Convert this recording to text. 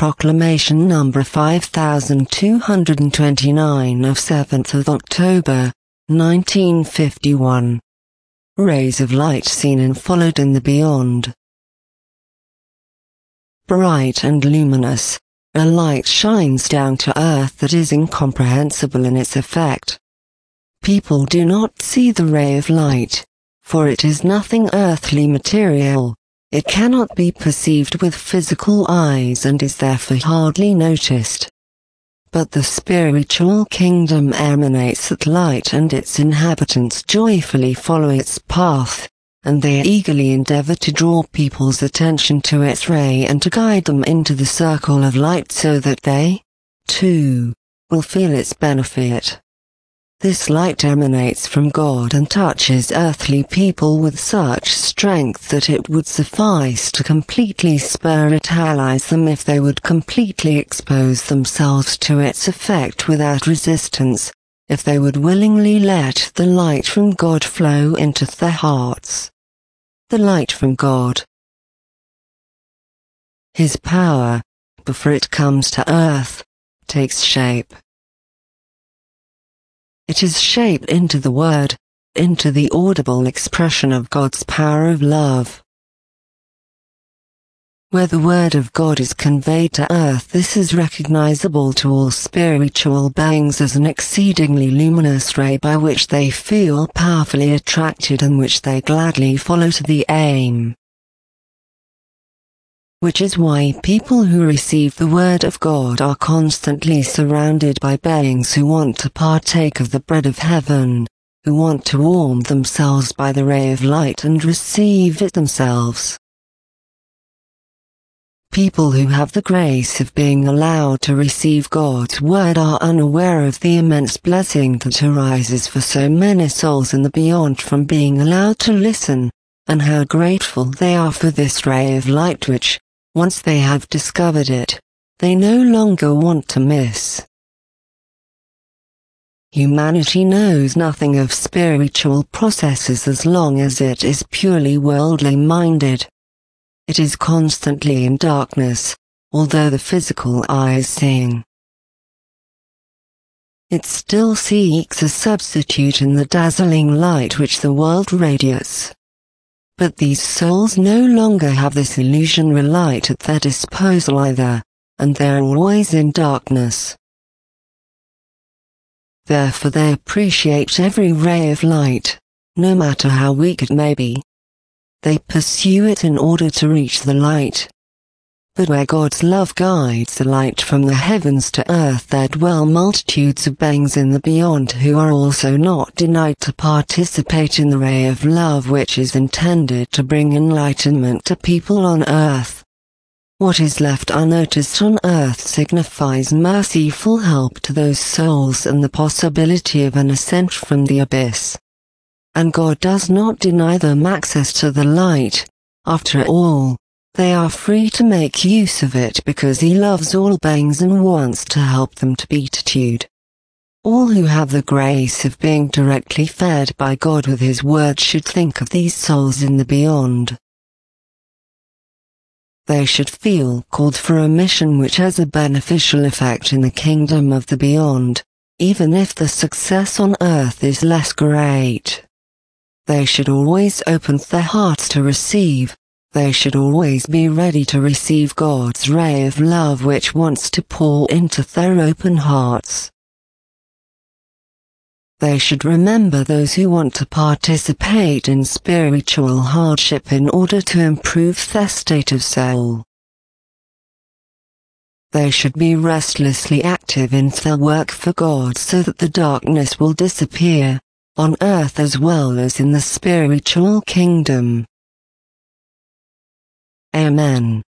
Proclamation number 5229 of 7th of October, 1951. Rays of light seen and followed in the beyond. Bright and luminous, a light shines down to earth that is incomprehensible in its effect. People do not see the ray of light, for it is nothing earthly material. It cannot be perceived with physical eyes and is therefore hardly noticed. But the spiritual kingdom emanates that light, and its inhabitants joyfully follow its path, and they eagerly endeavor to draw people's attention to its ray and to guide them into the circle of light so that they, too, will feel its benefit. This light emanates from God and touches earthly people with such strength that it would suffice to completely spiritualize them if they would completely expose themselves to its effect without resistance, if they would willingly let the light from God flow into their hearts. The light from God. His power, before it comes to earth, takes shape. It is shaped into the word, into the audible expression of God's power of love. Where the word of God is conveyed to earth, this is recognizable to all spiritual beings as an exceedingly luminous ray by which they feel powerfully attracted and which they gladly follow to the aim. Which is why people who receive the word of God are constantly surrounded by beings who want to partake of the bread of heaven, who want to warm themselves by the ray of light and receive it themselves. People who have the grace of being allowed to receive God's word are unaware of the immense blessing that arises for so many souls in the beyond from being allowed to listen, and how grateful they are for this ray of light which, once they have discovered it, they no longer want to miss. Humanity knows nothing of spiritual processes as long as it is purely worldly minded. It is constantly in darkness, although the physical eye is seeing. It still seeks a substitute in the dazzling light which the world radiates. But these souls no longer have this illusionary light at their disposal either, and they are always in darkness. Therefore they appreciate every ray of light, no matter how weak it may be. They pursue it in order to reach the light. But where God's love guides the light from the heavens to earth, there dwell multitudes of beings in the beyond who are also not denied to participate in the ray of love which is intended to bring enlightenment to people on earth. What is left unnoticed on earth signifies merciful help to those souls and the possibility of an ascent from the abyss. And God does not deny them access to the light. After all, they are free to make use of it because He loves all beings and wants to help them to beatitude. All who have the grace of being directly fed by God with His word should think of these souls in the beyond. They should feel called for a mission which has a beneficial effect in the kingdom of the beyond, even if the success on earth is less great. They should always open their hearts to receive. They should always be ready to receive God's ray of love which wants to pour into their open hearts. They should remember those who want to participate in spiritual hardship in order to improve their state of soul. They should be restlessly active in their work for God so that the darkness will disappear, on earth as well as in the spiritual kingdom. Amen.